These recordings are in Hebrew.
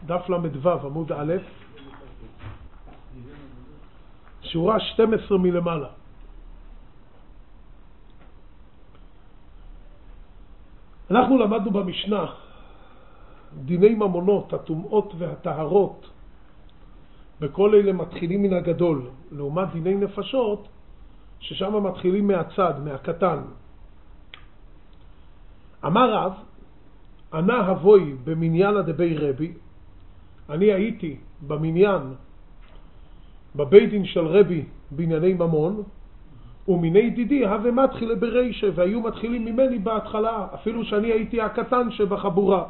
דף למדו, עמוד א', שורה 12 מלמעלה. אנחנו למדנו במשנה דיני ממונות, הטומאות והטהרות, בכל אלה מתחילים מן הגדול, לעומת דיני נפשות ששם מתחילים מהצד, מהקטן. אמר רב, ענה הבוי במניין דבי רבי, אני הייתי במניין, בבית דין של רבי בענייני ממון, ומיני דידי הווה מתחילה ברישה, והיו מתחילים ממני בהתחלה, אפילו שאני הייתי הקטן שבחבורה.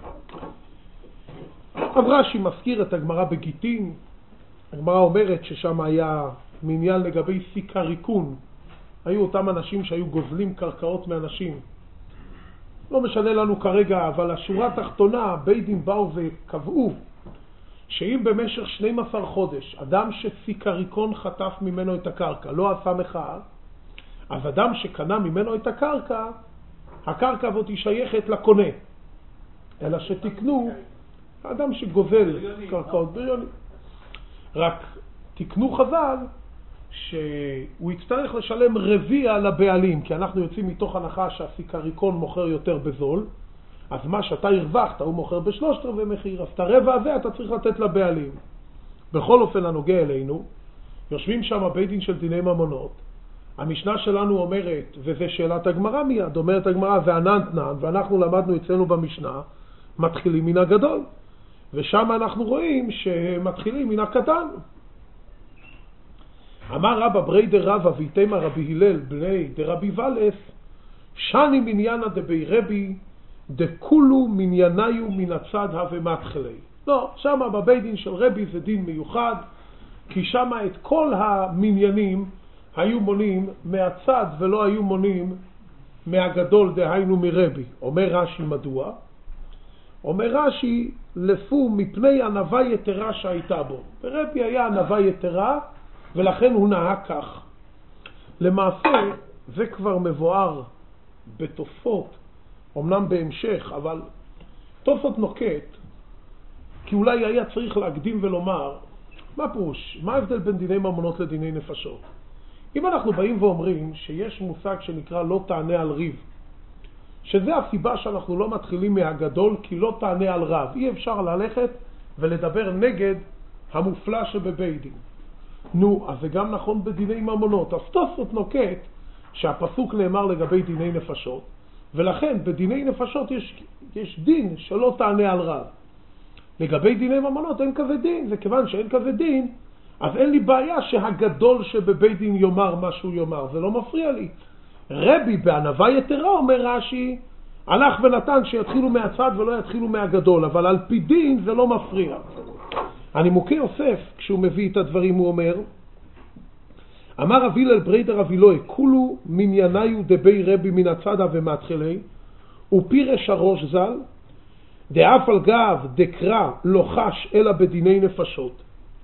רש"י מזכיר את הגמרא בגיטין, הגמרא אומרת ששם היה מניין לגבי סיקריקון, היו אותם אנשים שהיו גוזלים קרקעות מאנשים. לא משנה לנו כרגע, אבל השורה התחתונה, בית דין באו וקבעו שאם במשך 12 חודש אדם שסיקריקון חטף ממנו את הקרקע, לא עשה מחאה, אז אדם שקנה ממנו את הקרקע, הקרקע הזאת היא שייכת לקונה. אלא שתקנו, האדם שגוזל קרקעות בריוני. רק תקנו חז"ל שהוא יצטרך לשלם רביע לבעלים, כי אנחנו יוצאים מתוך הנחה שהסיקריקון מוכר יותר בזול, אז מה שאתה הרווחת הוא מוכר ב3/4 מחיר, אז את הרבע הזה אתה צריך לתת לבעלים. בכל אופן הנוגע אלינו, יושבים שם בית דין של דיני ממונות, המשנה שלנו אומרת, וזה שאלת הגמרא מיד, אומרת הגמרא ועננתנן, ואנחנו למדנו אצלנו במשנה, מתחילים מן הגדול, ושם אנחנו רואים שמתחילים מן הקטן. אמר רבא ברי דרבא ויתמה רבי הלל בני דרבי ולס, שני מניינה דבי רבי דכולו מנייניו מן הצד הווה מתחילי. לא, שם בבית דין של רבי זה דין מיוחד, כי שם את כל המניינים היו מונים מהצד ולא היו מונים מהגדול, דהיינו מרבי. אומר רש"י מדוע? אומר רש"י, לפו מפני ענווה יתרה שהייתה בו. ברבי היה ענווה יתרה, ולכן הוא נהג כך. למעשה, זה כבר מבואר בתוספות, אמנם בהמשך, אבל תוספות נוקט, כי אולי היה צריך להקדים ולומר, מה פירוש? מה ההבדל בין דיני ממונות לדיני נפשות? אם אנחנו באים ואומרים שיש מושג שנקרא לא תענה על ריב, שזה הסיבה שאנחנו לא מתחילים מהגדול, כי לא תענה על רב. אי אפשר ללכת ולדבר נגד המופלא שבבית דין. נו, אז זה גם נכון בדיני ממונות. אז תוספות נוקט שהפסוק נאמר לגבי דיני נפשות, ולכן בדיני נפשות יש דין שלא תענה על רב. לגבי דיני ממונות אין כזה דין, וכיוון שאין כזה דין, אז אין לי בעיה שהגדול שבבית דין יאמר מה שהוא יאמר, זה לא מפריע לי. רבי בענווה יתרה אומר רש"י, הלך ונתן שיתחילו מהצד ולא יתחילו מהגדול, אבל על פי דין זה לא מפריע. הנימוקי יוסף, כשהוא מביא את הדברים, הוא אומר, אמר רבי הלל ברי דרבי אלוהי, כולו מנייניו דבי רבי מן הצד ומתחילי, ופירש הראש ז"ל, דאף על גב דקרא לא חש אלא בדיני נפשות.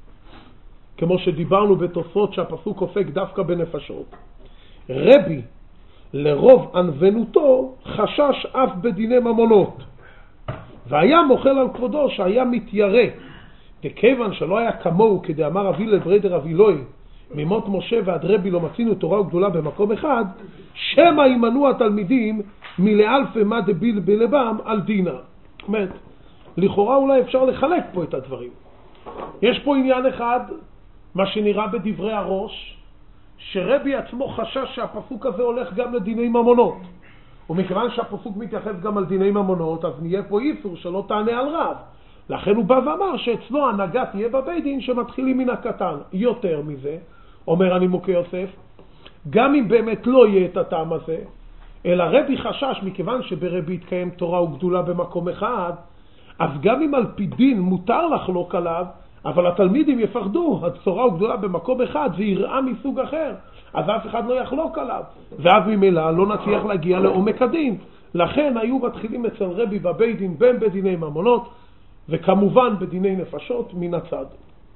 כמו שדיברנו בתוספות שהפסוק עוסק דווקא בנפשות. רבי לרוב ענוונותו חשש אף בדיני ממונות, והיה מוחל על כבודו שהיה מתיירא, וכיוון שלא היה כמוהו כדאמר רבי הלל ברי דרבי אלוהי, ממות משה ועד רבי לא מצינו תורה וגדולה במקום אחד, שמא יימנעו התלמידים מלאלפי מה דביל בלבם על דינה. זאת אומרת, לכאורה אולי אפשר לחלק פה את הדברים. יש פה עניין אחד, מה שנראה בדברי הראש, שרבי עצמו חשש שהפסוק הזה הולך גם לדיני ממונות. ומכיוון שהפסוק מתייחס גם על דיני ממונות, אז נהיה פה איסור שלא תענה על רב. לכן הוא בא ואמר שאצלו הנהגה תהיה בבית דין שמתחילים מן הקטן. יותר מזה, אומר הנימוקי יוסף, גם אם באמת לא יהיה את הטעם הזה, אלא רבי חשש מכיוון שברבי יתקיים תורה וגדולה במקום אחד, אז גם אם על פי דין מותר לחלוק עליו, אבל התלמידים יפחדו, התורה וגדולה במקום אחד זה יראה מסוג אחר, אז אף אחד לא יחלוק עליו, ואז ממילא לא נצליח להגיע לעומק הדין. לכן היו מתחילים אצל רבי בבית דין בין בדיני ממונות, וכמובן בדיני נפשות מן הצד.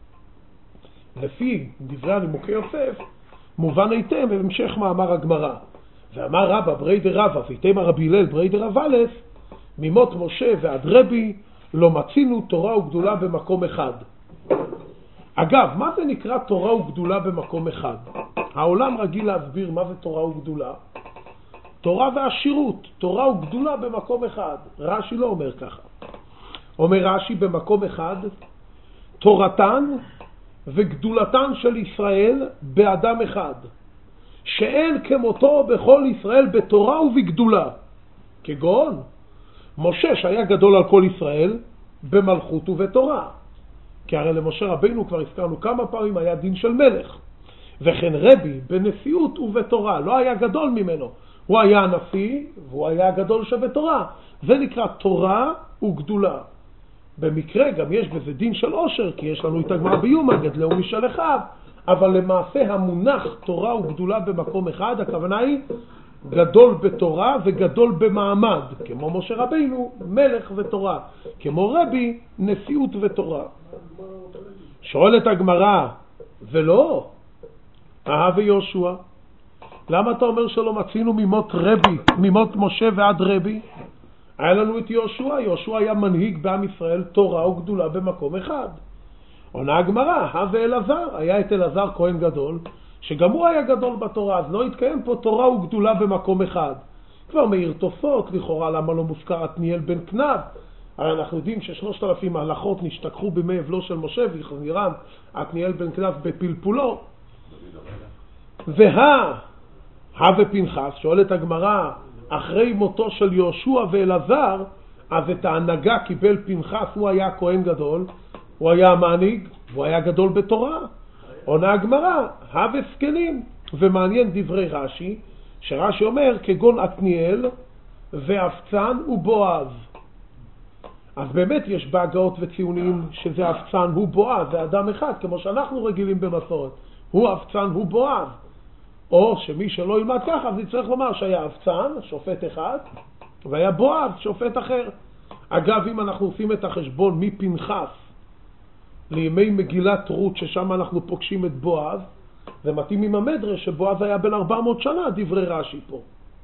לפי דברי הנימוקי יוסף, מובן היטב בהמשך מאמר הגמרא. ואמר רבא ברי דרבא ויתמה רבי הלל ברי דרבי ולס, ממות משה ועד רבי לא מצינו תורה וגדולה במקום אחד. אגב, מה זה נקרא תורה וגדולה במקום אחד? העולם רגיל להסביר מה זה תורה וגדולה. תורה ועשירות, תורה וגדולה במקום אחד. רש"י לא אומר ככה. אומר רש"י במקום אחד, תורתן וגדולתן של ישראל באדם אחד, שאין כמותו בכל ישראל בתורה ובגדולה. כגון משה שהיה גדול על כל ישראל במלכות ובתורה. כי הרי למשה רבינו כבר הזכרנו כמה פעמים היה דין של מלך. וכן רבי בנשיאות ובתורה, לא היה גדול ממנו. הוא היה הנשיא והוא היה הגדול שבתורה. זה נקרא תורה וגדולה. במקרה גם יש בזה דין של עושר, כי יש לנו את הגמרא ביומא, גדלהו משל אחיו. אבל למעשה המונח תורה וגדולה במקום אחד, הכוונה היא גדול בתורה וגדול במעמד, כמו משה רבינו מלך ותורה, כמו רבי נשיאות ותורה. שואלת הגמרא, ולא ויהושע, למה אתה אומר שלא מצינו ממות משה ועד רבי? היה לנו את יהושע. יהושע היה מנהיג בעם ישראל תורה וגדולה במקום אחד. עונה הגמרא, ואלעזר, היה את אלעזר כהן גדול, שגם הוא היה גדול בתורה, אז לא התקיים פה תורה וגדולה במקום אחד. כבר מאיר תוספות, לכאורה למה לא מוזכר עתניאל בן כנב? הרי אנחנו יודעים ש3,000 הלכות נשתכחו בימי אבלו של משה, והחזירם עתניאל בן כנב בפלפולו. ופנחס, שואלת הגמרא, אחרי מותו של יהושע ואלעזר, אז את ההנהגה קיבל פנחס, הוא היה כהן גדול, הוא היה המנהיג, הוא היה גדול בתורה. עונה הגמרא, וסקנים. ומעניין דברי רש"י, שרש"י אומר כגון עתניאל ואפצן ובועז. אז באמת יש בהגאות וציונים שזה אפצן הוא בועז, זה אדם אחד, כמו שאנחנו רגילים במסורת. הוא אפצן הוא בועז. או שמי שלא ילמד ככה, אז צריך לומר שהיה אפצן, שופט אחד, והיה בועז, שופט אחר. אגב, אם אנחנו עושים את החשבון מפנחס לימי מגילת רות, ששם אנחנו פוגשים את בועז, זה מתאים עם המדרש שבועז היה בן 400 שנה, דברי רש"י פה.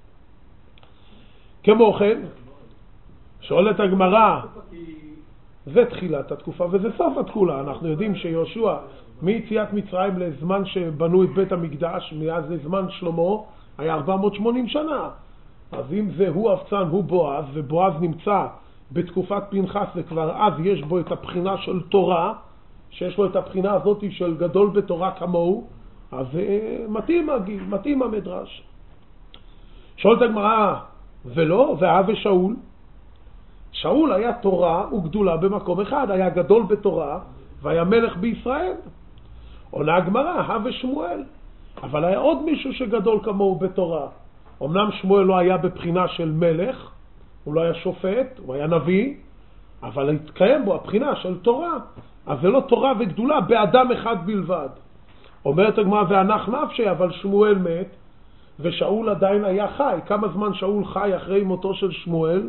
כמו כן, שואלת הגמרא, זה תחילת התקופה וזה סוף התקופה. אנחנו יודעים שיהושע מיציאת מצרים לזמן שבנו את בית המקדש, מאז לזמן שלמה, היה 480 שנה. אז אם זה הוא אפצן, הוא בועז, ובועז נמצא בתקופת פנחס, וכבר אז יש בו את הבחינה של תורה, שיש לו את הבחינה הזאת של גדול בתורה כמוהו, אז מתאים המדרש. שואלת הגמרא, ולא, ושאול? שאול היה תורה וגדולה במקום אחד, היה גדול בתורה, והיה מלך בישראל. עונה הגמרא, ושמואל. אבל היה עוד מישהו שגדול כמוהו בתורה. אמנם שמואל לא היה בבחינה של מלך, הוא לא היה שופט, הוא היה נביא, אבל התקיים בו הבחינה של תורה. אז זה לא תורה וגדולה באדם אחד בלבד. אומרת הגמרא, ואנח נפשי, אבל שמואל מת, ושאול עדיין היה חי. כמה זמן שאול חי אחרי מותו של שמואל?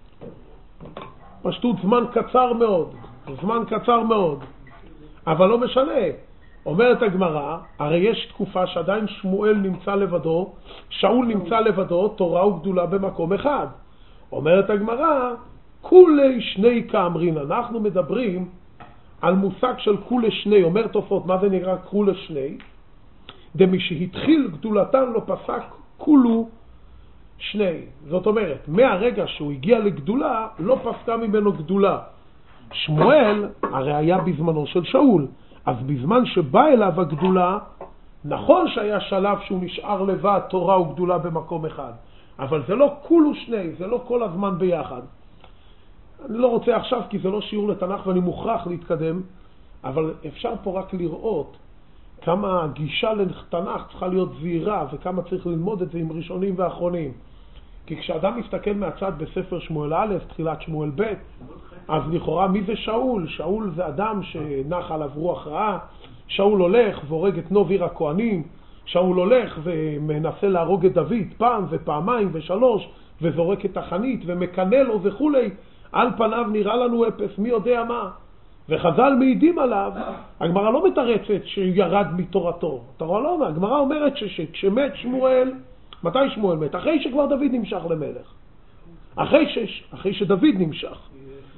פשטות זמן קצר מאוד. זמן קצר מאוד. אבל לא משנה. אומרת הגמרא, הרי יש תקופה שעדיין שמואל נמצא לבדו, שאול נמצא לבדו, תורה וגדולה במקום אחד. אומרת הגמרא, כולי שני כאמרין. אנחנו מדברים על מושג של כולי שני. אומר תופעות, מה זה נקרא כולי שני? דמי שהתחיל גדולתן לא פסק כולו שני. זאת אומרת, מהרגע שהוא הגיע לגדולה, לא פסקה ממנו גדולה. שמואל הרי היה בזמנו של שאול. אז בזמן שבא אליו הגדולה, נכון שהיה שלב שהוא נשאר לבד, תורה וגדולה במקום אחד. אבל זה לא כולו שני, זה לא כל הזמן ביחד. אני לא רוצה עכשיו כי זה לא שיעור לתנ"ך ואני מוכרח להתקדם, אבל אפשר פה רק לראות כמה הגישה לתנ"ך צריכה להיות זהירה וכמה צריך ללמוד את זה עם ראשונים ואחרונים. כי כשאדם מסתכל מהצד בספר שמואל א', תחילת שמואל ב', אז לכאורה מי זה שאול? שאול זה אדם שנח עליו רוח רעה. שאול הולך והורג את נוב עיר הכהנים. שאול הולך ומנסה להרוג את דוד פעם ופעמיים ושלוש, וזורק את החנית ומקנה לו וכולי. על פניו נראה לנו אפס, מי יודע מה. וחז"ל מעידים עליו, הגמרא לא מתרצת שירד מתורתו. התורה לא אומר, הגמרא אומרת שכשמת שמואל, מתי שמואל מת? אחרי שכבר דוד נמשך למלך. אחרי שדוד נמשך.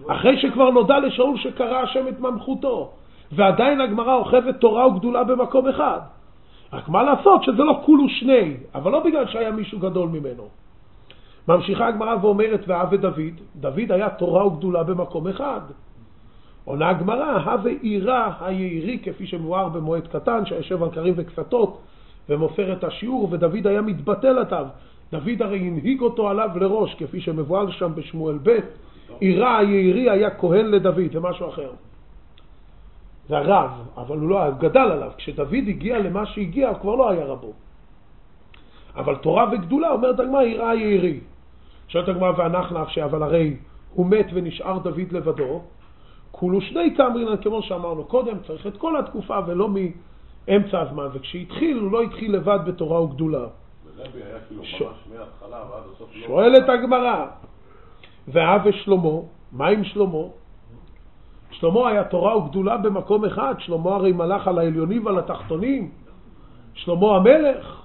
אחרי שכבר נודע לשאול שקרא השם את ממלכותו, ועדיין הגמרא אוחזת תורה וגדולה במקום אחד. רק מה לעשות שזה לא כולו שני, אבל לא בגלל שהיה מישהו גדול ממנו. ממשיכה הגמרא ואומרת, והווה דוד היה תורה וגדולה במקום אחד. עונה הגמרא, הווה עירה היעירי, כפי שמואר במועד קטן, שיושב על קרים וקסתות ומוסר את השיעור, ודוד היה מתבטל עליו. דוד הרי הנהיג אותו עליו לראש, כפי שמבואר שם בשמואל ב'. עירה היעירי היה כהן לדוד, זה משהו אחר. זה הרב, אבל הוא לא גדל עליו. כשדוד הגיע למה שהגיע, הוא כבר לא היה רבו. אבל תורה וגדולה אומרת הגמרא, עירה היעירי. שואלת הגמרא והנחנף, אבל הרי הוא מת ונשאר דוד לבדו. כולו שני כאמרינן, כמו שאמרנו קודם, צריך את כל התקופה ולא מאמצע הזמן. וכשהתחיל, הוא לא התחיל לבד בתורה וגדולה. רבי היה כאילו ממש מההתחלה ועד הסוף. שואלת הגמרא, והווה שלמה, מה עם שלמה? שלמה היה תורה וגדולה במקום אחד. שלמה הרי מלך על העליונים ועל התחתונים. שלמה המלך.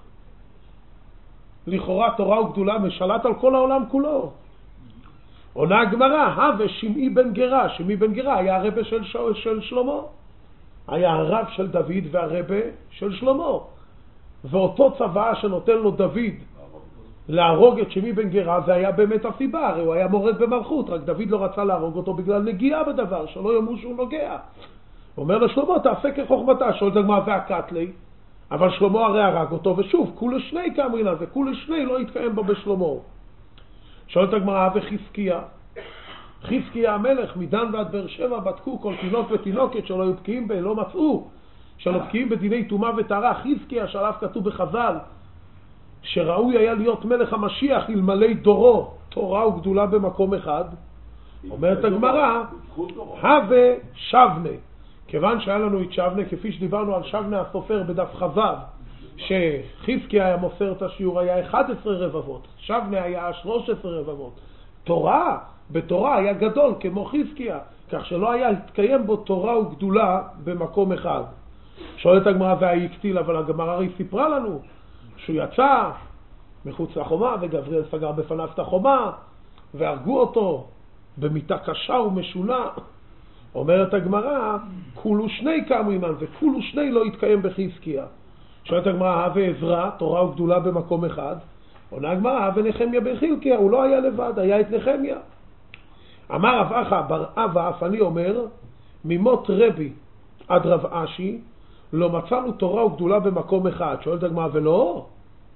לכאורה תורה וגדולה משלט על כל העולם כולו. עונה הגמרא, הווה שמעי בן גרה. שמעי בן גרה היה הרבה של שלמה. היה הרב של דוד והרבה של שלמה. ואותו צבא שנותן לו דוד להרוג את שמעי בן גרה, זה היה באמת הסיבה. הרי הוא היה מורד במלכות, רק דוד לא רצה להרוג אותו בגלל נגיעה בדבר, שלא יאמרו שהוא נוגע. הוא אומר לשלמה, תעשה כחוכמתה. שואלת הגמרא והקטלי, אבל שלמה הרי הרג אותו, ושוב, כולו שני כאמרינן, וכולו שני לא התקיים בו בשלמה. שואלת הגמרא וחזקיה. חזקיה המלך מדן ועד באר שבע בדקו כל תינוק ותינוקת שלא היו בקיאים בה, לא מצאו שלא בקיאים בדיני טומאה וטהרה. חזקיה שעליו כתוב בחז"ל שראוי היה להיות מלך המשיח אלמלא דורו תורה וגדולה במקום אחד. אומרת הגמרא, הווה שבנה. כיוון שהיה לנו את שבנה, כפי שדיברנו על שבנה הסופר בדף חז"ל, שחזקיה היה מוסר את השיעור, היה 11 רבבות, שבנה היה 13 רבבות. תורה, בתורה היה גדול כמו חזקיה, כך שלא היה להתקיים בו תורה וגדולה במקום אחד. שואלת הגמרא והיקטיל, אבל הגמרא הרי סיפרה לנו שהוא יצא מחוץ לחומה וגבריאל סגר בפניו את החומה והרגו אותו במיטה קשה ומשונה. אומרת הגמרא, כולו שני כאמרינן, וכולו שני לא התקיים בחזקיה. שואלת הגמרא, הווה עזרא, תורה וגדולה במקום אחד. עונה הגמרא, הווה נחמיה בן חילקיה, הוא לא היה לבד, היה את נחמיה. אמר רב אחא בר אבא, אף אני אומר, ממות רבי עד רב אשי, לא מצאנו תורה וגדולה במקום אחד. שואלת הגמרא, ולא?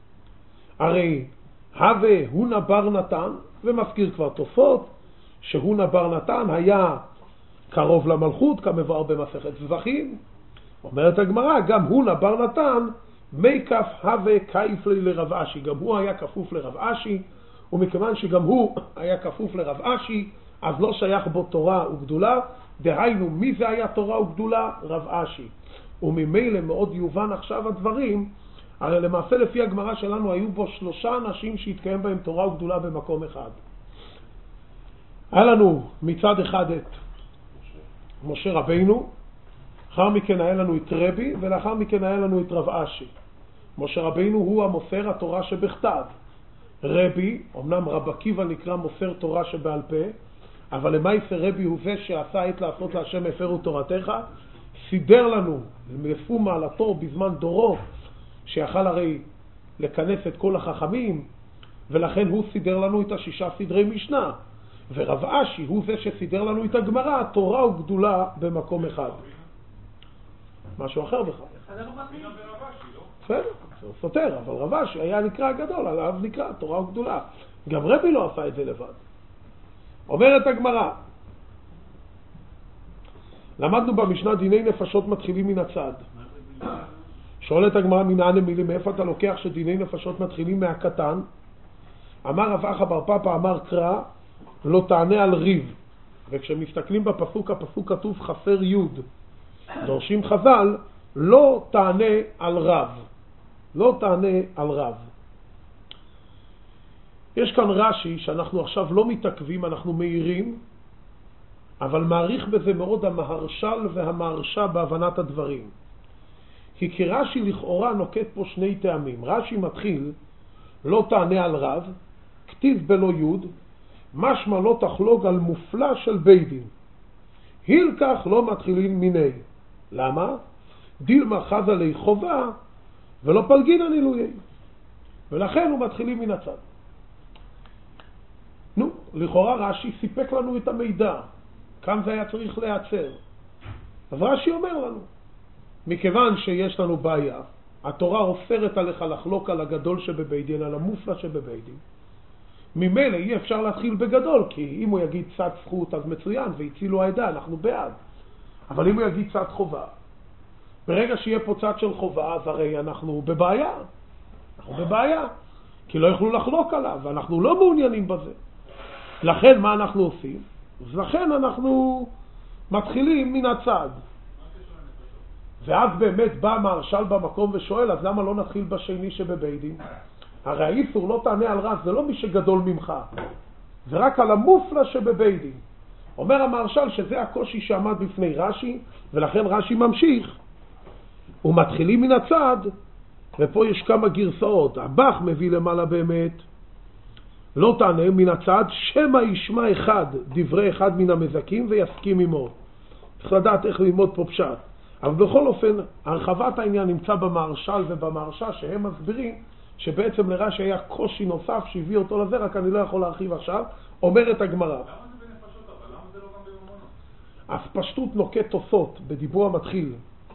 הרי הווה הונה בר נתן, ומזכיר כבר תופעות, שהונה בר נתן היה קרוב למלכות, כמבואר במסכת זבחים. אומרת הגמרא, גם הונה בר נתן, מי כף הווה כיפלי לרב אשי. גם הוא היה כפוף לרב אשי, ומכיוון שגם הוא היה כפוף לרב אשי, אז לא שייך בו תורה וגדולה. דהיינו, מי זה היה תורה וגדולה? רב אשי. וממילא מאוד יובן עכשיו הדברים, הרי למעשה לפי הגמרא שלנו היו בו 3 אנשים שהתקיים בהם תורה וגדולה במקום אחד. היה לנו מצד אחד את משה רבינו, אחר מכן היה לנו את רבי, ולאחר מכן היה לנו את רב אשי. משה רבינו הוא המוסר התורה שבכתב. רבי, אמנם רב עקיבא נקרא מוסר תורה שבעל פה, אבל למעשה רבי הוא זה שעשה את לעשות להשם הפרו תורתך, סידר לנו לפי מעלתו בזמן דורו, שיכל הרי לכנס את כל החכמים, ולכן הוא סידר לנו את 6 סדרי משנה. ורב אשי הוא זה שסידר לנו את הגמרא, תורה וגדולה במקום אחד. משהו אחר בכלל. בסדר, זה סותר, אבל רב אשי היה נקרא גדול, עליו נקרא תורה וגדולה. גם רבי לא עשה את זה לבד. אומרת הגמרא, למדנו במשנה דיני נפשות מתחילים מן הצד. שואלת הגמרא, מנענה מילים, מאיפה אתה לוקח שדיני נפשות מתחילים מהקטן? אמר רב אחא בר פפא, אמר קרא, לא תענה על ריב. וכשמסתכלים בפסוק, הפסוק כתוב חסר יוד. דורשים חז"ל, לא תענה על רב. לא תענה על רב. יש כאן רש"י שאנחנו עכשיו לא מתעכבים, אנחנו מהירים, אבל מעריך בזה מאוד המהרש"ל והמהרש"א בהבנת הדברים. כי רש"י לכאורה נוקט פה 2 טעמים. רש"י מתחיל, לא תענה על רב, כתיב בלא יוד, משמע לא תחלוק על מופלא של בית דין. הילקח לא מתחילים מיני. למה? דילמה חזה לי חובה ולא פלגין הנילויי. ולכן הוא מתחילים מן הצד. לכאורה רש"י סיפק לנו את המידע. כאן זה היה צריך להיעצר. אז רש"י אומר לנו, מכיוון שיש לנו בעיה, התורה אוסרת עליך לחלוק על הגדול שבבית דין, על המופלא שבבית דין. ממילא אי אפשר להתחיל בגדול, כי אם הוא יגיד צד זכות אז מצוין, והצילו העדה, אנחנו בעד. אבל אם הוא יגיד צד חובה, ברגע שיהיה פה צד של חובה, אז הרי אנחנו בבעיה. אנחנו בבעיה, כי לא יוכלו לחלוק עליו, ואנחנו לא מעוניינים בזה. לכן מה אנחנו עושים? אז לכן אנחנו מתחילים מן הצד. ואז באמת בא מהרש"ל במקום ושואל, אז למה לא נתחיל בשני שבבית דין? הרי האיסור לא תענה על רב, זה לא מי שגדול ממך, זה רק על המופלא שבבית דין. אומר המהרש"ל שזה הקושי שעמד בפני רש"י, ולכן רש"י ממשיך. ומתחילים מן הצד, ופה יש כמה גרסאות. הבח מביא למעלה באמת, לא תענה מן הצד, שמא ישמע אחד דברי אחד מן המזכים ויסכים עמו. צריך לדעת איך ללמוד פה פשט. אבל בכל אופן, הרחבת העניין נמצא במהרש"ל ובמהרש"א, שהם מסבירים שבעצם לרש"י היה קושי נוסף שהביא אותו לזה, רק אני לא יכול להרחיב עכשיו. אומרת הגמרא. למה זה בנפשות אבל? למה זה לא גם בממונות? אז פשטות נוקט תוספות בדיבור המתחיל.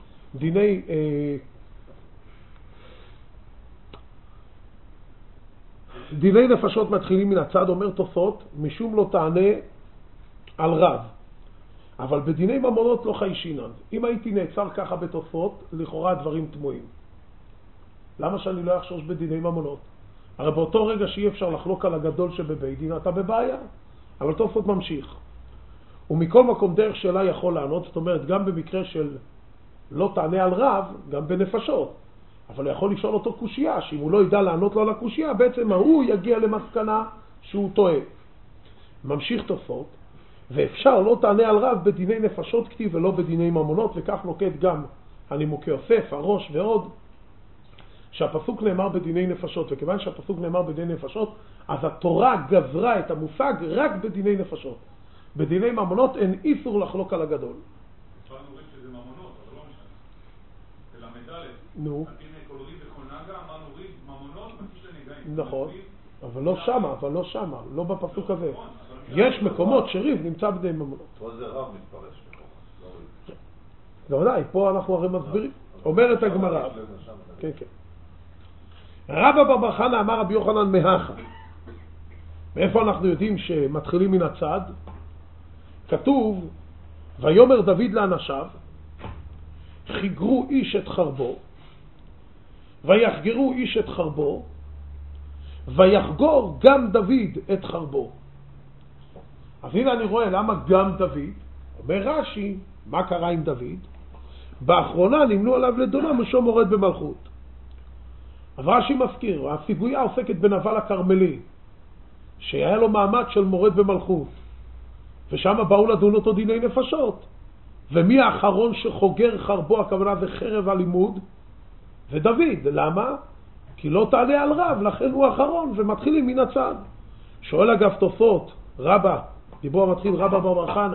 דיני נפשות מתחילים מן הצד, אומר תוספות, משום לא תענה על רב. אבל בדיני ממונות לא חיישינן. אם הייתי נעצר ככה בתוספות, לכאורה דברים תמוהים. למה שאני לא אחשוש בדיני ממונות? הרי באותו רגע שאי אפשר לחלוק על הגדול שבבית דין, אתה בבעיה. אבל תוספות ממשיך. ומכל מקום דרך שאלה יכול לענות, זאת אומרת, גם במקרה של לא תענה על רב, גם בנפשות. אבל הוא יכול לשאול אותו קושייה, שאם הוא לא ידע לענות לו על הקושייה, בעצם הוא יגיע למסקנה שהוא טועה. ממשיך תוספות, ואפשר לא תענה על רב בדיני נפשות כתיב ולא בדיני ממונות, וכך נוקט גם הנימוקי יוסף, הראש ועוד, שהפסוק נאמר בדיני נפשות, וכיוון שהפסוק נאמר בדיני נפשות, אז התורה גזרה את המושג רק בדיני נפשות. בדיני ממונות אין איסור לחלוק על הגדול. אפשר נוריד שזה ממונות, אבל לא משנה. זה למדלת. נו. הנה קולוריד וקונגה, אמר נוריד ממונות, מקיש לנגעים. נכון. אבל לא שמה, לא בפסוק הזה. יש מקומות שריב נמצא בדיני ממונות. פה זה רב מתפרש. לא ודאי, פה אנחנו הרי מסבירים. אומרת הגמרא. כן, כן. רבא בר בר חנא אמר רבי יוחנן מהכה. מאיפה אנחנו יודעים שמתחילים מן הצד? כתוב, ויאמר דוד לאנשיו, חיגרו איש את חרבו, ויחגרו איש את חרבו, ויחגור גם דוד את חרבו. אז הנה אני רואה למה גם דוד. אומר רש"י, מה קרה עם דוד? באחרונה נמנו עליו לדונה משום מורד במלכות. אז רש"י מזכיר, הסיגויה עוסקת בנבל הכרמלי, שהיה לו מעמד של מורד במלכות, ושם באו לדון אותו דיני נפשות. ומי האחרון שחוגר חרבו, הכוונה זה חרב הלימוד? זה דוד. למה? כי לא תעלה על רב, לכן הוא האחרון, ומתחילים מן הצד. שואל אגב תוספות, רבא, דיבור המתחיל רבא בר בר חנא,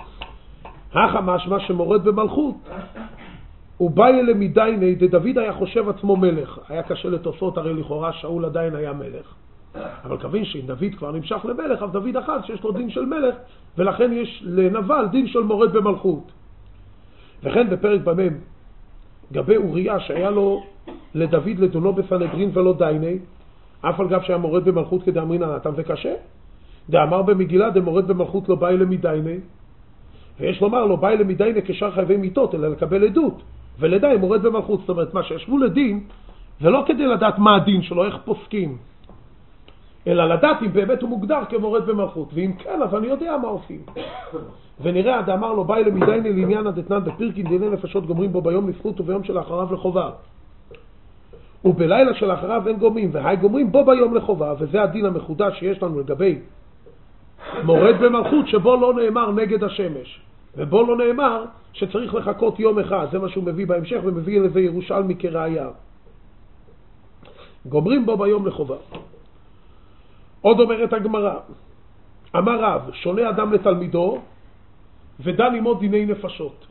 הכה משמע שמורד במלכות. הוא בא אלה מדייני, דוד היה חושב עצמו מלך. היה קשה לתוספות, הרי לכאורה שאול עדיין היה מלך. אבל כבין שאם דוד כבר נמשך למלך, אז דוד אחד שיש לו דין של מלך, ולכן יש לנבל דין של מורד במלכות. וכן בפרק במם, גבי אוריה שהיה לו לדוד לדונו בסנהדרין ולא דייני, אף על גב שהיה מורד במלכות כדאמרינן נתן וקשה, דאמר במגילה דמורד במלכות לא בא אלה מדייני, ויש לומר לא בא אלה מדייני כשאר חייבי מיתות, אלא לקבל עדות, ולדי מורד במלכות. זאת אומרת, מה שישבו לדין, זה לא כדי לדעת מה הדין שלו, איך פוסקים, אלא לדעת אם באמת הוא מוגדר כמורד במלכות, ואם כן, אז אני יודע מה עושים. ונראה, עד אמר לו, באי למדייני לעניין הדתנן בפרקין דיני נפשות גומרים בו ביום לזכות וביום שלאחריו לחובה. ובלילה שלאחריו אין גומרים, והי גומרים בו ביום לחובה, וזה הדין המחודש שיש לנו לגבי מורד במלכות, שבו לא נאמר נגד השמש, ובו לא נאמר שצריך לחכות יום אחד. זה מה שהוא מביא בהמשך, ומביא לזה ירושלמי כראיה. גומרים בו ביום לחובה. עוד אומרת הגמרא, אמר רב, שונה אדם לתלמידו ודן עמו דיני נפשות.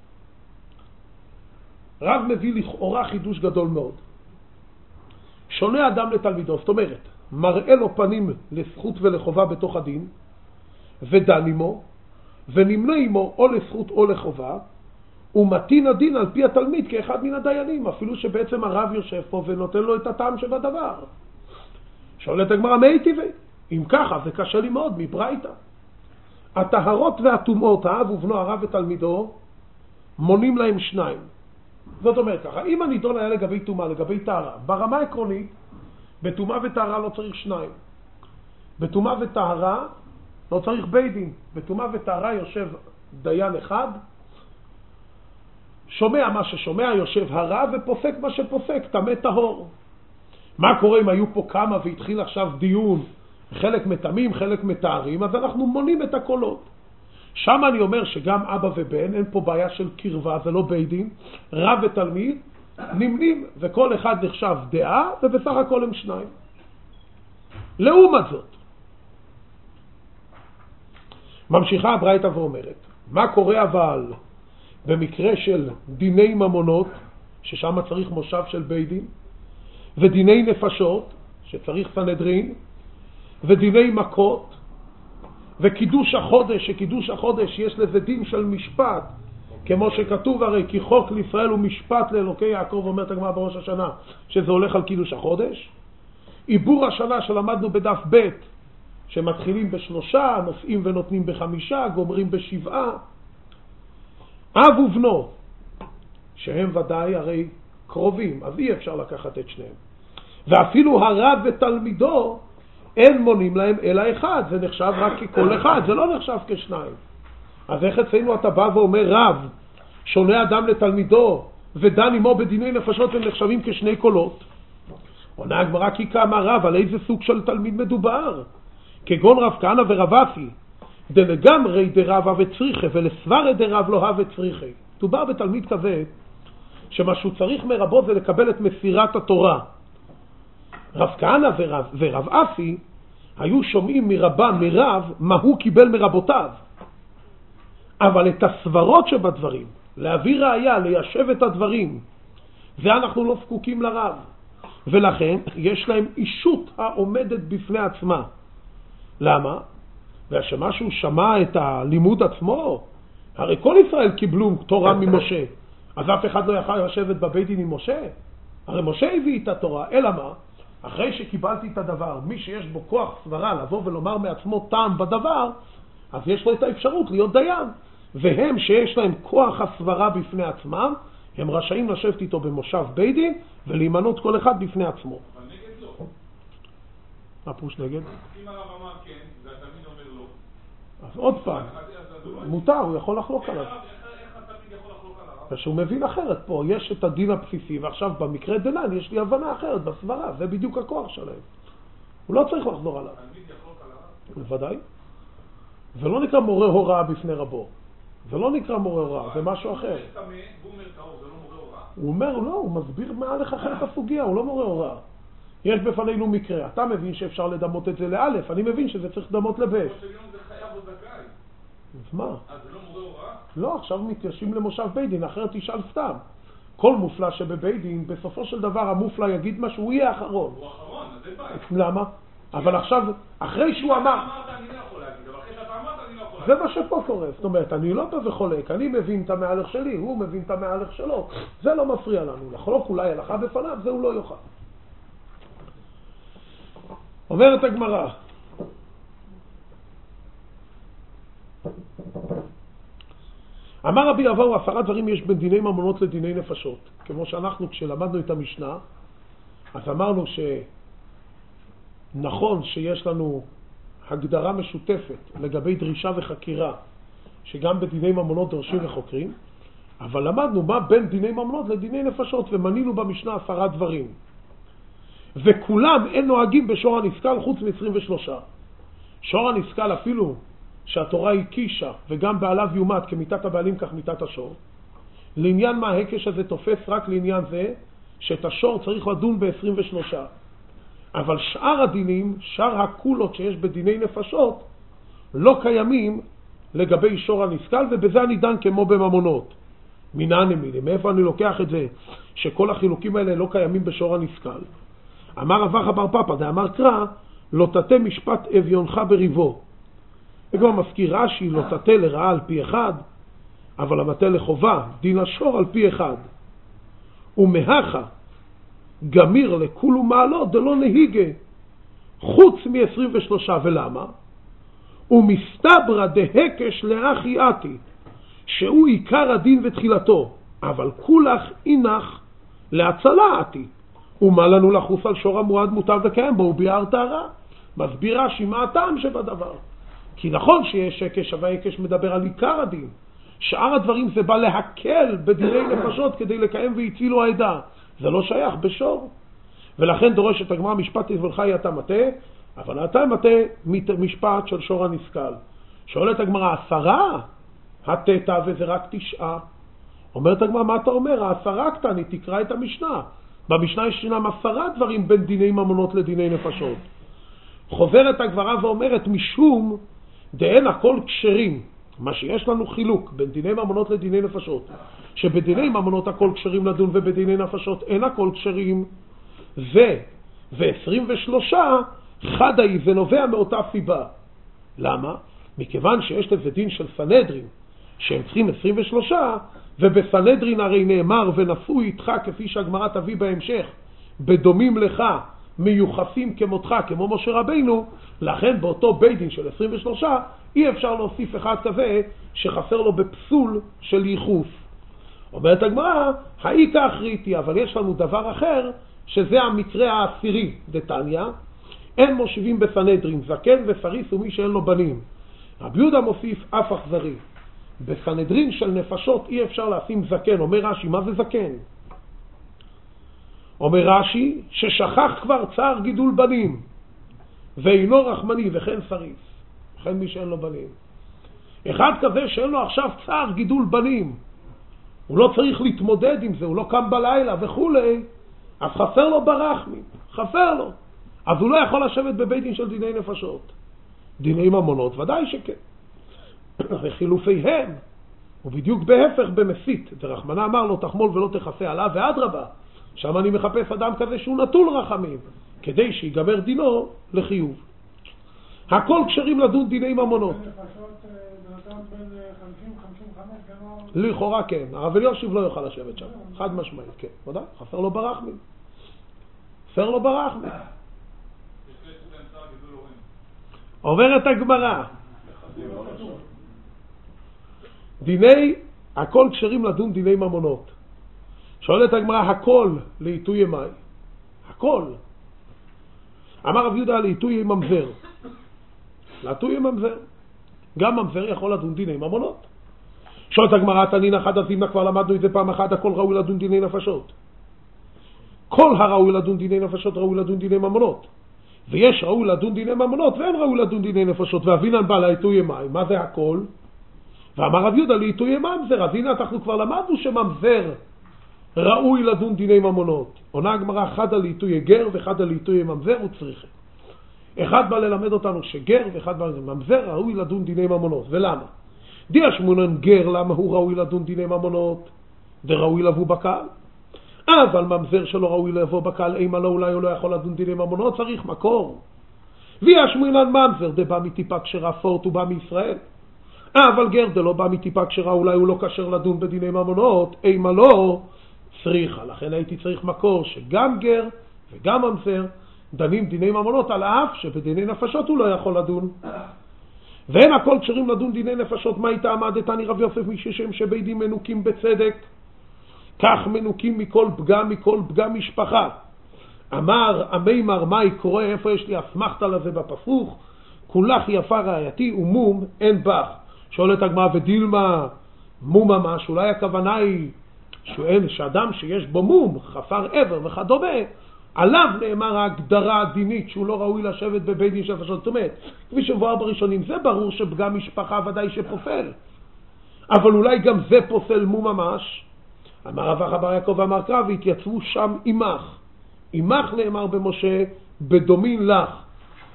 רב מביא לכאורה חידוש גדול מאוד. שונה אדם לתלמידו, זאת אומרת, מראה לו פנים לזכות ולחובה בתוך הדין, ודן עמו, ונמנה עמו או לזכות או לחובה, ומתין הדין על פי התלמיד כאחד מן הדיינים, אפילו שבעצם הרב יושב פה ונותן לו את הטעם שבדבר. שואלת הגמרא, מי טבעי? אם ככה, זה קשה לי מאוד, מברייתא. הטהרות והטומאות, האב ובנו, הרב ותלמידו, מונים להם שניים. זאת אומרת ככה, אם הנידון היה לגבי טומאה, לגבי טהרה, ברמה העקרונית, בטומאה וטהרה לא צריך שניים. בטומאה וטהרה לא צריך בית דין. בטומאה וטהרה יושב דיין אחד, שומע מה ששומע, יושב הרב ופוסק מה שפוסק, טמא טהור. מה קורה אם היו פה כמה והתחיל עכשיו דיון, חלק מטמאים, חלק מטהרים, אז אנחנו מונים את הקולות. שם אני אומר שגם אבא ובן, אין פה בעיה של קרבה, זה לא בית דין, רב ותלמיד, נמנים, וכל אחד נחשב דעה, ובסך הכל הם שניים. לעומת זאת, ממשיכה הברייתא ואומרת, מה קורה אבל במקרה של דיני ממונות, ששם צריך מושב של בית דין, ודיני נפשות, שצריך סנהדרין, ודיני מכות, וקידוש החודש, שקידוש החודש יש לזה דין של משפט, כמו שכתוב הרי כי חוק לישראל הוא משפט לאלוקי יעקב, אומרת הגמרא בראש השנה, שזה הולך על קידוש החודש. עיבור השנה שלמדנו בדף ב', שמתחילים ב3, נושאים ונותנים ב5, גומרים ב7. אב ובנו, שהם ודאי הרי קרובים, אז אי אפשר לקחת את שניהם. ואפילו הרב ותלמידו, אין מונים להם אלא אחד, זה נחשב רק ככל אחד, זה לא נחשב כשניים. אז איך אצלנו אתה בא ואומר רב, שונה אדם לתלמידו, ודן עמו בדיני נפשות הם נחשבים כשני קולות? עונה הגמרא כי כמה רב, על איזה סוג של תלמיד מדובר? כגון רב כהנא ורב אפי, דלגמרי דרבה וצריכה, ולסברה דרב לא הווה צריכה. מדובר בתלמיד כזה, שמה שהוא צריך מרבו זה לקבל את מסירת התורה. רב כהנא ורב אפי היו שומעים מרבם, מרב, מה הוא קיבל מרבותיו. אבל את הסברות שבדברים, להביא ראיה, ליישב את הדברים, זה אנחנו לא זקוקים לרב. ולכן יש להם אישות העומדת בפני עצמה. למה? ושמשהו שמע את הלימוד עצמו, הרי כל ישראל קיבלו תורה ממשה, אז אף אחד לא יכל לשבת בבית דין עם משה. הרי משה הביא את התורה, אלא מה? אחרי שקיבלתי את הדבר, מי שיש בו כוח סברה לבוא ולומר מעצמו טעם בדבר, אז יש לו את האפשרות להיות דיין. והם שיש להם כוח הסברה בפני עצמם, הם רשאים לשבת איתו במושב בית דין ולהימנות כל אחד בפני עצמו. אבל נגד לא. מה פירוש נגד? אם הרב אמר כן, והתלמיד אומר לא. אז עוד פעם, מותר, הוא יכול לחלוק עליו. איך התלמיד יכול לחלוק על הרב? שהוא מבין אחרת פה, יש את הדין הבסיסי, ועכשיו במקרה דנן יש לי הבנה אחרת בסברה, זה בדיוק הכוח שלהם. הוא לא צריך לחזור עליו. התלמיד יחלוק על הרב? בוודאי. זה לא נקרא מורה הוראה בפני רבו. זה לא נקרא מורה הוראה, זה משהו אחר. הוא אומר טהור, זה לא מורה הוראה? הוא אומר, לא, הוא מסביר מעליך אחר את הסוגיה, הוא לא מורה הוראה. יש בפנינו מקרה, אתה מבין שאפשר לדמות את זה לאלף, אני מבין שזה צריך לדמות לבש. זה חייב או זכאי. אז מה? אז זה לא מורה הוראה? לא, עכשיו מתיישבים למושב בית דין, אחרת תשאל סתם. כל מופלא שבבית דין, בסופו של דבר המופלא יגיד משהו, הוא יהיה האחרון. הוא האחרון, אז אין בעיה. למה? אבל עכשיו, אחרי שהוא אמר... אמרת, אני לא יכול להגיד, אבל אחרי שאתה אמרת, אני לא יכול זה להגיד. מה שפה קורה, זאת אומרת, אני לא בא וחולק, אני מבין את המהלך שלי, הוא מבין את המהלך שלו, זה לא מפריע לנו, לחלוק אולי הלכה בפניו, זה הוא לא יוכל. אומרת הגמרא, אמר רבי אבאו, 10 דברים יש בין דיני ממונות לדיני נפשות. כמו שאנחנו כשלמדנו את המשנה, אז אמרנו שנכון שיש לנו הגדרה משותפת לגבי דרישה וחקירה, שגם בדיני ממונות דורשים וחוקרים, אבל למדנו מה בין דיני ממונות לדיני נפשות, ומנינו במשנה 10 דברים. וכולם אין נוהגים בשור הנסקל חוץ מ-23. שור הנסקל אפילו שהתורה הקישה, וגם בעליו יומת כמיתת הבעלים כך מיתת השור. לעניין מה ההקש הזה תופס רק לעניין זה, שאת השור צריך לדון ב-23. אבל שאר הדינים, שאר הקולות שיש בדיני נפשות, לא קיימים לגבי שור הנסכל, ובזה אני דן כמו בממונות. מינן מילי, מאיפה אני לוקח את זה שכל החילוקים האלה לא קיימים בשור הנסכל? אמר רבח בר פפא, דאמר קרא, לא תטה משפט אביונך בריבו. וגם מזכיר רש"י, לא תטה לרעה על פי אחד, אבל המטה לחובה, דין השור על פי אחד. ומהכה גמיר לכולו מעלו דלא נהיגה, חוץ מ-23, ולמה? ומסתברא דהקש לאחי עתי, שהוא עיקר הדין ותחילתו, אבל כולך אינך להצלה עתי. ומה לנו לחוס על שור המועד מותר וקיים בו, וביאר טהרה. מסבירה שמה הטעם שבדבר. כי נכון שיש הקש, אבל הקש מדבר על עיקר הדין. שאר הדברים זה בא להקל בדיני נפשות כדי לקיים והצילו העדה. זה לא שייך בשור. ולכן דורשת הגמרא משפט אבונך אתה מטה, אבל אתה מטה משפט של שור הנסכל. שואלת הגמרא, 10 התתה וזה רק 9. אומרת הגמרא, מה אתה אומר? 10 קטני, תקרא את המשנה. במשנה יש 10 דברים בין דיני ממונות לדיני נפשות. חוזרת הגמרא ואומרת, משום דאין הכל כשרים. מה שיש לנו חילוק בין דיני ממונות לדיני נפשות, שבדיני ממונות הכל כשרים לדון ובדיני נפשות אין הכל כשרים, ו-23 חדאי, זה נובע מאותה סיבה. למה? מכיוון שיש לזה דין של סנהדרין שהם צריכים 23, ובסנהדרין הרי נאמר ונשאו איתך, כפי שהגמרא תביא בהמשך, בדומים לך מיוחסים כמותך, כמו משה רבינו. לכן באותו בית דין של 23 אי אפשר להוסיף אחד כזה שחסר לו בפסול של ייחוס. אומרת הגמרא, האי כאחריתי, אבל יש לנו דבר אחר, שזה המקרה העשירי דתניא, אין מושיבים בסנהדרין זקן ופריס ומי שאין לו בנים. רבי יהודה מוסיף אף אכזרי. בסנהדרין של נפשות אי אפשר לשים זקן. אומר רש"י, מה זה זקן? אומר רש"י, ששכח כבר צער גידול בנים, ואינו רחמני, וכן פריס, וכן מי שאין לו בנים. אחד כזה שאין לו עכשיו צער גידול בנים, הוא לא צריך להתמודד עם זה, הוא לא קם בלילה וכולי, אז חסר לו ברחמים, חסר לו. אז הוא לא יכול לשבת בבית דין של דיני נפשות. דיני ממונות, ודאי שכן. וחילופיהם, ובדיוק בהפך במסית. דרחמנא אמר לו, תחמול ולא תכסה עליו, ואדרבה, שם אני מחפש אדם כזה שהוא נטול רחמים, כדי שיגמר דינו לחיוב. הכל כשרים לדון דיני ממונות. לכאורה כן, הרב אלישיב לא יוכל לשבת שם, חד משמעית, כן, ודאי, חסר לו ברחמים. חסר לו ברחמים. עוברת הגמרא. דיני, הכל כשרים לדון דיני ממונות. שואלת הגמרא, הכל לעיתוי ימי. הכל. אמר רב יהודה לעיתוי ממזר. לעיתוי ממזר. גם ממזר יכול לדון דיני ממונות. שואלת הגמרא, תנין אחד הזימנה, כבר למדנו את זה פעם אחת, הכל ראוי לדון דיני נפשות. כל הראוי לדון דיני נפשות ראוי לדון דיני ממונות. ויש ראוי לדון דיני ממונות ואין ראוי לדון דיני נפשות. ואבינן בא לעיתוי ימי. מה זה הכל? ואמר רב יהודה לעיתוי ממזר. אז הנה אנחנו כבר למדנו שממזר ראוי לדון דיני ממונות. עונה הגמרא, אחד על עיתוי גר ואחד על עיתוי ממזר וצריכה. אחד בא ללמד אותנו שגר ואחד בא ממזר ראוי לדון דיני ממונות. ולמה? דיה שמונן גר, למה הוא ראוי לדון דיני ממונות? וראוי לבוא בקהל. אבל ממזר שלא ראוי לבוא בקהל, אימה לא, אולי הוא לא יכול לדון דיני ממונות, צריך מקור. ויש שמונן ממזר, זה בא מטיפה כשרה, פורט הוא בא מישראל. אבל גר זה לא בא מטיפה כשרה, אולי הוא לא קשר לדון בדיני ממונות, אימה לא, צריכה. לכן הייתי צריך מקור שגם גר וגם ממזר דנים דיני ממונות, על אף שבדיני נפשות הוא לא יכול לדון. והם הכל כשרים לדון דיני נפשות. מה הייתה עמדתני רב יוסף מששם שבית דין מנוקים בצדק, כך מנוקים מכל פגם משפחה. אמר המימר, מה יקורה? איפה יש לי אסמכתה לזה בפסוק? כולך יפה רעייתי ומום אין בך. שואלת הגמרא, ודילמה מום ממש, אולי הכוונה היא שאדם שיש בו מום, חפר עבר וכדומה, עליו נאמר ההגדרה הדינית שהוא לא ראוי לשבת בבית דין של נפשות. זאת אומרת, כפי שמבואר בראשונים, זה ברור שפגם משפחה ודאי שפוסל, אבל אולי גם זה פוסל מום ממש. אמר רב אחא בר יעקב אמר קרא, והתייצבו שם עמך. עמך נאמר במשה, בדומין לך.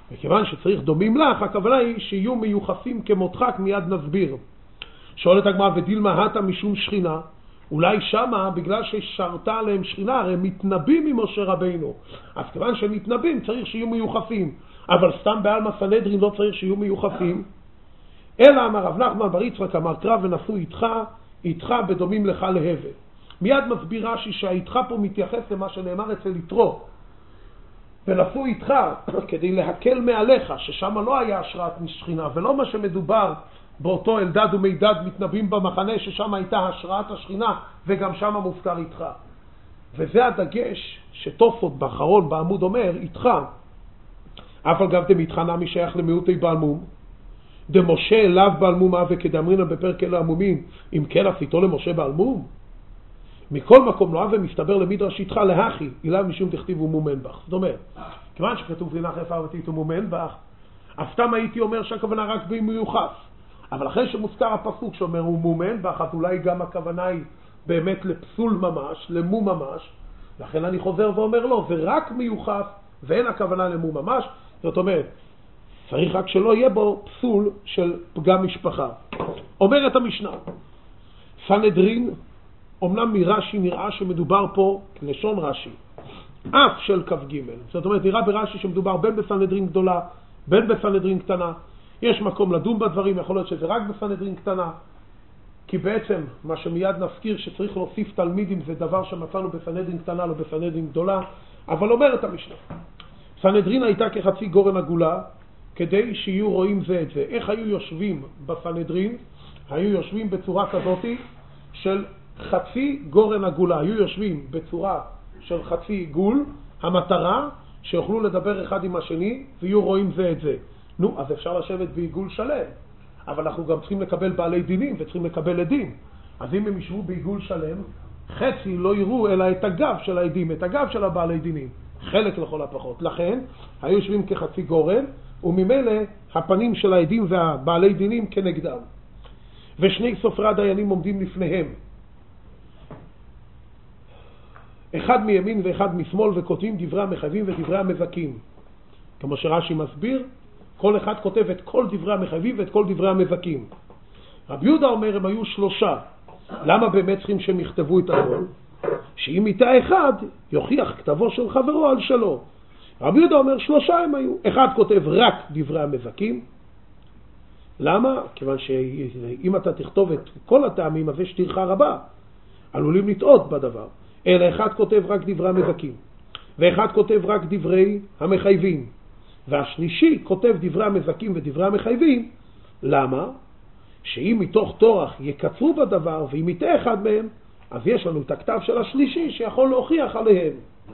וכיוון שצריך דומים לך, הכוונה היא שיהיו מיוחסים כמותך, מיד נסביר. שואלת הגמרא, ודילמה הטה משום שכינה, אולי שמה בגלל ששרתה עליהם שכינה, הרי מתנבאים ממשה רבינו, אז כיוון שהם מתנבאים צריך שיהיו מיוחסים, אבל סתם בעלמא סנהדרין לא צריך שיהיו מיוחסים. אלא אמר רב נחמן בר יצחק אמר קרא ונשאו איתך בדומים לך להבל. מיד מסביר רש"י שהאיתך פה מתייחס למה שנאמר אצל יתרו, ונשאו איתך כדי להקל מעליך, ששם לא היה השראת שכינה, ולא מה שמדובר באותו אלדד ומידד מתנבאים במחנה, ששם הייתה השראת השכינה וגם שם מוזכר איתך. וזה הדגש שתוספות באחרון בעמוד אומר איתך, אף על גב דמיתך נמי שייך למיעוטי בעל מום, דמשה אליו בעל מום וכדאמרינן בפרק אלה המומים, אם כן עשיתו למשה בעל מום. מכל מקום נועב ומסתבר למדרש איתך להכי, אליו משום תכתיבו מומן בך. זאת אומרת, כיוון שכתוב לנח איפה ותיתו מומן בך, אז סתם הייתי אומר שהכוונה רק במיוחס. אבל אחרי שמוזכר הפסוק שאומר הוא מומן בך, אז אולי גם הכוונה היא באמת לפסול ממש, למום ממש. לכן אני חוזר ואומר לו, זה רק מיוחס ואין הכוונה למום ממש. זאת אומרת, צריך רק שלא יהיה בו פסול של פגם משפחה. אומרת המשנה, סנהדרין, אמנם מרש"י נראה שמדובר פה, לשון רש"י, אף של כף ג', זאת אומרת נראה ברש"י שמדובר בין בסנהדרין גדולה, בין בסנהדרין קטנה. יש מקום לדון בדברים, יכול להיות שזה רק בסנהדרין קטנה, כי בעצם מה שמיד נזכיר שצריך להוסיף תלמידים זה דבר שמצאנו בסנהדרין קטנה לא בסנהדרין גדולה. אבל אומרת המשנה, סנהדרין הייתה כחצי גורן עגולה, כדי שיהיו רואים זה את זה. איך היו יושבים בסנהדרין? היו יושבים בצורה כזאת של חצי גורן עגולה, היו יושבים בצורה של חצי עיגול, המטרה שיוכלו לדבר אחד עם השני ויהיו רואים זה את זה. נו, אז אפשר לשבת בעיגול שלם, אבל אנחנו גם צריכים לקבל בעלי דינים וצריכים לקבל עדים. אז אם הם ישבו בעיגול שלם, חצי לא יראו אלא את הגב של העדים, את הגב של הבעלי דינים, חלק לכל הפחות. לכן היו יושבים כחצי גורן, וממילא הפנים של העדים והבעלי דינים כנגדם. ושני סופרי הדיינים עומדים לפניהם, אחד מימין ואחד משמאל, וכותבים דברי המחייבים ודברי המבכים. כמו שרש"י מסביר, כל אחד כותב את כל דברי המחייבים ואת כל דברי המבכים. רבי יהודה אומר, הם היו 3. למה באמת צריכים שהם יכתבו את הכל? שאם איתה אחד, יוכיח כתבו של חברו על שלו. רבי יהודה אומר 3 הם היו. אחד כותב רק דברי המבכים. למה? כיוון שאם אתה תכתוב את כל הטעמים, אז יש טרחה רבה. עלולים לטעות בדבר. אלא אחד כותב רק דברי המבכים, ואחד כותב רק דברי המחייבים, והשלישי כותב דברי המבכים ודברי המחייבים. למה? שאם מתוך תורח יקצרו בדבר, ואם יטעה אחד מהם, אז יש לנו את הכתב של השלישי שיכול להוכיח עליהם.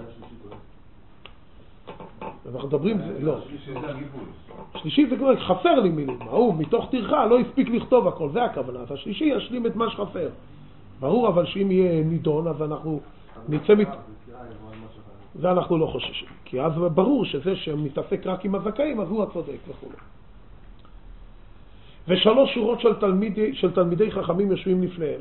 אנחנו מדברים, לא. שלישי זה כבר חסר לי מילים. הוא מתוך טרחה לא הספיק לכתוב הכל, זה הכוונה. אז השלישי ישלים את מה שחסר. ברור, אבל שאם יהיה נידון, אז אנחנו נצא זה אנחנו לא חוששים. כי אז ברור שזה שמתעסק רק עם הזכאים, אז הוא הצודק וכו'. ו3 שורות של תלמידי חכמים יושבים לפניהם.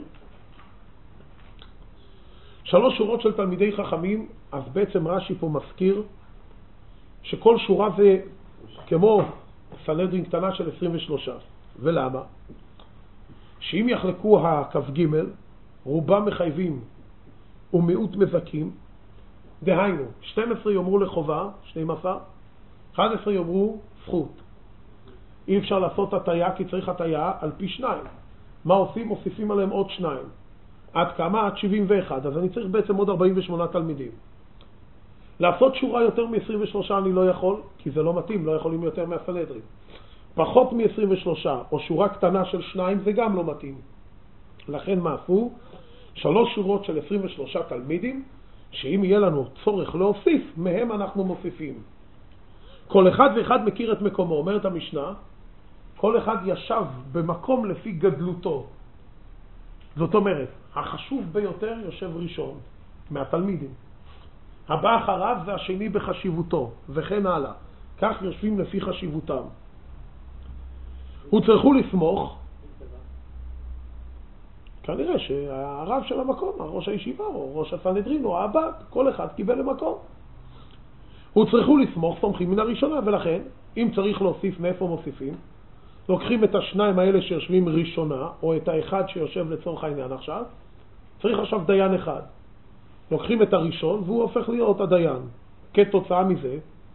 3 שורות של תלמידי חכמים, אז בעצם רש"י פה מזכיר שכל שורה זה כמו סנהדרין קטנה של 23. ולמה? שאם יחלקו הכף ג' רובם מחייבים ומיעוט מבכים, דהיינו 12 יאמרו לחובה, 12, 11 יאמרו זכות. אי אפשר לעשות הטיה כי צריך הטיה על פי 2. מה עושים? מוסיפים עליהם עוד 2. עד כמה? עד 71. אז אני צריך בעצם עוד 48 תלמידים. לעשות שורה יותר מ-23 אני לא יכול, כי זה לא מתאים, לא יכולים יותר מהסנהדרין. פחות מ-23 או שורה קטנה של 2 זה גם לא מתאים. לכן מה עשו? 3 שורות של 23 תלמידים, שאם יהיה לנו צורך להוסיף, מהם אנחנו מוסיפים. כל אחד ואחד מכיר את מקומו. אומרת המשנה, כל אחד ישב במקום לפי גדלותו. זאת אומרת, החשוב ביותר יושב ראשון מהתלמידים. הבא אחריו זה השני בחשיבותו, וכן הלאה. כך יושבים לפי חשיבותם. וצריכו לסמוך, כנראה שהרב של המקום, ראש הישיבה או ראש הסנהדרין או האבא, כל אחד קיבל למקום. וצריכו לסמוך, סומכים מן הראשונה, ולכן אם צריך להוסיף, מאיפה מוסיפים? לוקחים את השניים האלה שיושבים ראשונה, או את האחד שיושב לצורך העניין עכשיו, צריך עכשיו דיין אחד. לוקחים את הראשון והוא הופך להיות הדיין. כתוצאה מזה,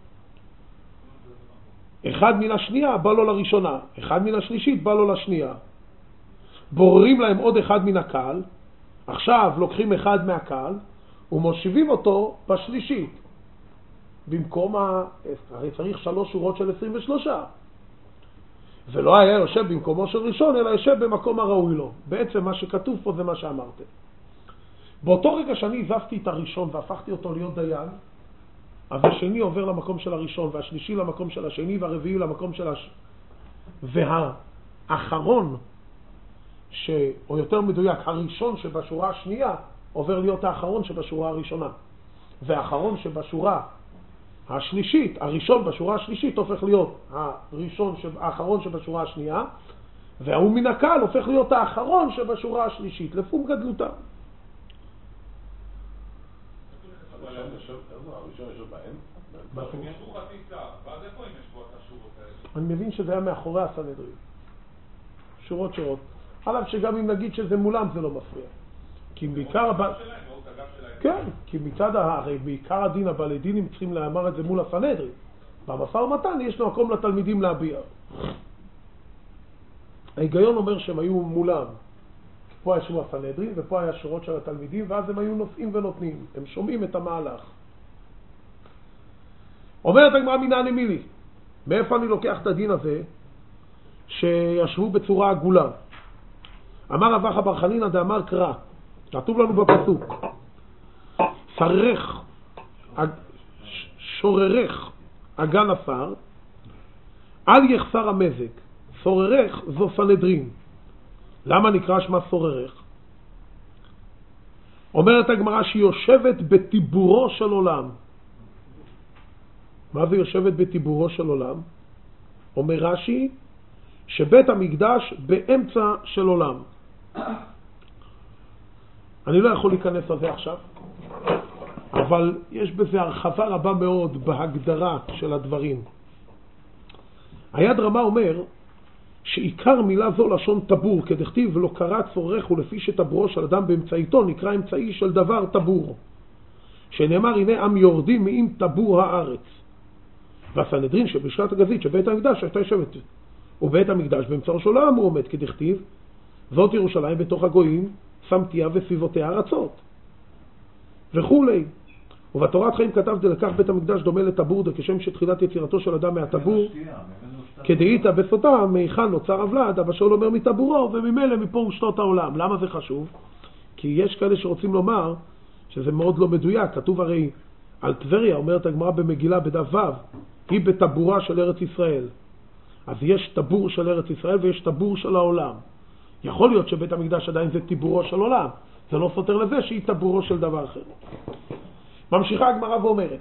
אחד מן השנייה בא לו לראשונה, אחד מן השלישית בא לו לשנייה. בוררים להם עוד אחד מן הקהל, עכשיו לוקחים אחד מהקהל ומושיבים אותו בשלישית. במקום הרי צריך 3 שורות של 23. ולא היה יושב במקומו של ראשון, אלא יושב במקום הראוי לו. בעצם מה שכתוב פה זה מה שאמרתם. באותו רגע שאני הזפתי את הראשון והפכתי אותו להיות דיין, אז השני עובר למקום של הראשון, והשלישי למקום של השני, והרביעי למקום של והאחרון, או יותר מדויק, הראשון שבשורה השנייה, עובר להיות האחרון שבשורה הראשונה. והאחרון שבשורה השלישית, הראשון בשורה השלישית הופך להיות האחרון שבשורה השנייה, והוא מן הקהל הופך להיות האחרון שבשורה השלישית, לפום גדלותה. אני מבין שזה היה מאחורי הסנהדרין. שורות. עליו שגם אם נגיד שזה מולם זה לא מפריע. כי בעיקר כן, כי הרי בעיקר הדין הבעלי דינים צריכים לאמר את זה מול הסנהדרין. במשא ומתן יש מקום לתלמידים להביע. ההיגיון אומר שהם היו מולם. פה ישבו הסנהדרין ופה היה שורות של התלמידים, ואז הם היו נושאים ונותנים. הם שומעים את המהלך. אומרת הגמרא מנעני מילי, מאיפה אני לוקח את הדין הזה שישבו בצורה עגולה? אמר רב אחא בר חנינא דאמר קרא, כתוב לנו בפסוק, שוררך אגן עפר, אל יחסר המזג. סוררך זו סנהדרין. למה נקרא שמה סוררך? אומרת הגמרא שהיא יושבת בטיבורו של עולם. מה זה יושבת בטיבורו של עולם? אומר רש"י שבית המקדש באמצע של עולם. אני לא יכול להיכנס לזה עכשיו, אבל יש בזה הרחבה רבה מאוד בהגדרה של הדברים. היד רמה אומר שעיקר מילה זו לשון טבור, כדכתיב ולא קרא צורך ולפי שטבורו של אדם באמצעיתו נקרא אמצעי של דבר טבור, שנאמר הנה עם יורדים מעם טבור הארץ. והסנהדרין שבשעת הגזית שבית המקדש הייתה יושבת, ובית המקדש באמצעו של עולם הוא עומד, כדכתיב זאת ירושלים בתוך הגויים שמתיה וסביבותיה ארצות וכולי. ובתורת חיים כתב דלקח בית המקדש דומה לטבור כשם שתחילת יצירתו של אדם מהטבור כדאית בסוטה מהיכן נוצר הוולד, אבא שאול אומר מטבורו, וממילא מפה ושתות העולם. למה זה חשוב? כי יש כאלה שרוצים לומר שזה מאוד לא מדויק. כתוב הרי על טבריה, אומרת הגמרא במגילה בדף ו', היא בטבורה של ארץ ישראל. אז יש טבור של ארץ ישראל ויש טבור של העולם. יכול להיות שבית המקדש עדיין זה טיבורו של עולם, זה לא סותר לזה שהיא טבורו של דבר אחר. ממשיכה הגמרא ואומרת,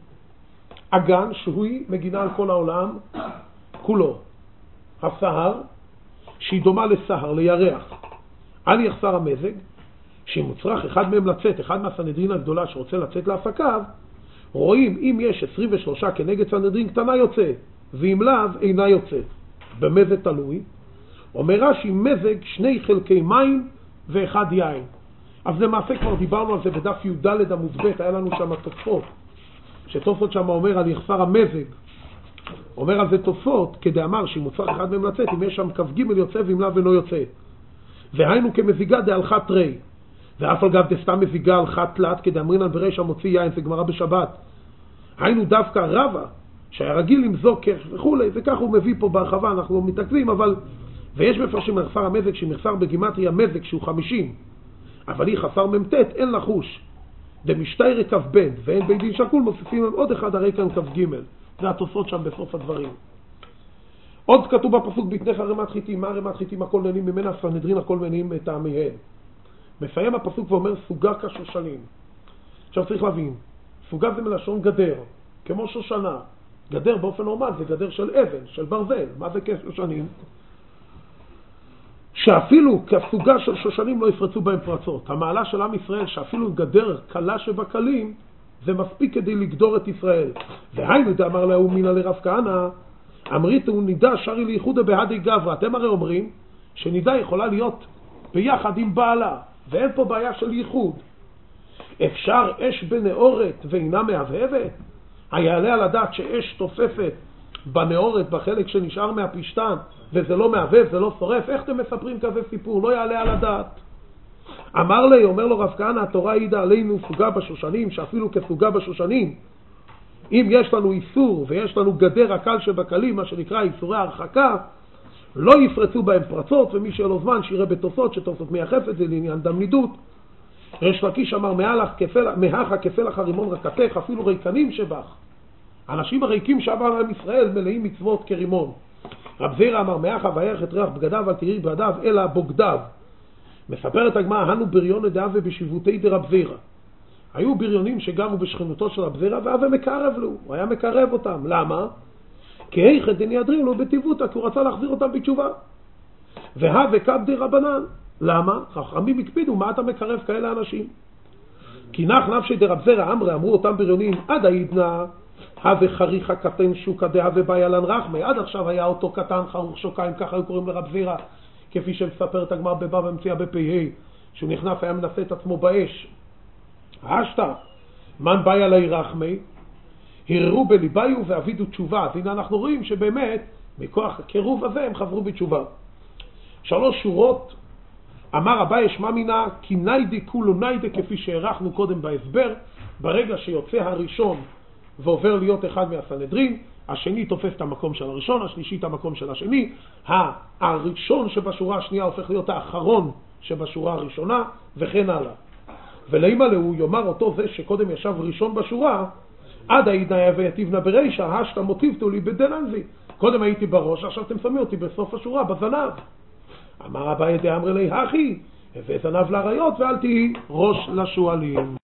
אגן שהיא מגינה על כל העולם כולו, הסהר שהיא דומה לסהר, לירח, אל יחסר המזג, שאם מוצרח אחד מהם לצאת, אחד מהסנהדרין הגדולה שרוצה לצאת להפסקיו, רואים אם יש 23 כנגד סנהדרין קטנה יוצא, ואם לאו אינה יוצא. במה זה תלוי? אומר רש"י מזג 2 חלקי מים ואחד יין. אז למעשה כבר דיברנו על זה בדף י"ד עמוד ב', היה לנו שם תוספות, שתוספות שם אומר על יחסר המזג, אומר על זה תוספות כדאמר שאם מוצרח אחד מהם לצאת, אם יש שם כ"ג יוצא ואם לאו אינו יוצא. והיינו כמזיגה דהלכה תרי, ואף על גב דסתם מזיגה הלכה תלת, כדאמרינן בריש המוציא יין, זה גמרא בשבת. היינו דווקא רבא שהיה רגיל עם זוקר וכולי, וכך הוא מביא פה בהרחבה, אנחנו מתעכבים, אבל ויש מפרשים מחסר המזג שמחסר בגימטריה מזג שהוא 50, אבל היא חסר ממתת, אין לחוש. דמשתי רקב בן, ואין בית דין שקול, מוסיפים להם עוד אחד הרי כאן כ"ג. זה התוספות שם בסוף הדברים. עוד כתוב בפסוק בתנך רמת חיתים, מה רמת חיתים הכל נהנים ממנה, סנהדרין הכל נהנים מטעמיהן. מסיים הפסוק ואומר סוגה כשושנים. עכשיו צריך להבין, סוגה זה מלשון גדר, כמו שושנה. גדר באופן נורמל זה גדר של אבן, של ברזל. מה זה כשושנים? שאפילו כסוגה של שושנים לא יפרצו בהם פרצות. המעלה של עם ישראל שאפילו גדר קלה שבקלים זה מספיק כדי לגדור את ישראל. והיינו דאמר להו מינא לרב כהנא, אמריתו נידה שרי ליחודה בהדי גברא. אתם הרי אומרים שנידה יכולה להיות ביחד עם בעלה, ואין פה בעיה של ייחוד. אפשר אש בנאורת ואינה מהבהבת? היעלה על הדעת שאש תופפת בנאורת בחלק שנשאר מהפשטן וזה לא מהבהב, זה לא שורף? איך אתם מספרים כזה סיפור? לא יעלה על הדעת. אמר לי, אומר לו רב כהנא, התורה העידה עלינו סוגה בשושנים, שאפילו כסוגה בשושנים, אם יש לנו איסור ויש לנו גדר הקל שבקלים, מה שנקרא איסורי הרחקה, לא יפרצו בהם פרצות, ומי שיהיה לו זמן שיראה בתוסות, שתוסות מייחף את זה לעניין דם נידות. ריש לקיש אמר, מהכה כפלח הרימון רקתך, אפילו ריקנים שבך. אנשים הריקים שעבר להם ישראל מלאים מצוות כרימון. רב זירא אמר, מהכה וירח את ריח בגדיו, אל תראי בגדיו אלא בוגדיו. מספרת הגמרא, הנו בריון דאב ובשיבותי דרב זירא. היו בריונים שגרו בשכנותו של רב זירא, ואב מקרב לו, הוא היה מקרב אותם. למה? כי היכא דניאדרין לו בטיבותא, כי הוא רצה להחזיר אותם בתשובה. והווה כבדי רבנן. למה? חכמים הקפידו, מה אתה מקרב כאלה אנשים? כי נח נפשי דרב זירא אמרי, אמרו אותם בריונים, עד העידנא הווה חריכה קטן שוקא דהווה בעיילן רחמי. עד עכשיו היה אותו קטן חרוך שוקיים, ככה היו קוראים לרב זירא, כפי שמספרת הגמרא בבבא מציעא בפ"ה, שהוא נכנס היה מנסה את עצמו באש. השתא מן בעיה לי רחמי, הררו בליביו ואבידו תשובה. אז הנה אנחנו רואים שבאמת מכוח הקירוב הזה הם חברו בתשובה. 3 שורות. אמר אביי שמע מינה כי ניידי כולו ניידי, כפי שהערכנו קודם בהסבר, ברגע שיוצא הראשון ועובר להיות אחד מהסנהדרין, השני תופס את המקום של הראשון, השלישי את המקום של השני, הראשון שבשורה השנייה הופך להיות האחרון שבשורה הראשונה, וכן הלאה. ולאמא הוא יאמר אותו זה שקודם ישב ראשון בשורה, עד העידנא ויתיבנה ברישא, השתא מוטיבתו לי בדננזי. קודם הייתי בראש, עכשיו אתם שמים אותי בסוף השורה, בזנב. אמר אביי דאמרי לי, הכי, הבא זנב לאריות ואל תהי ראש לשועלים.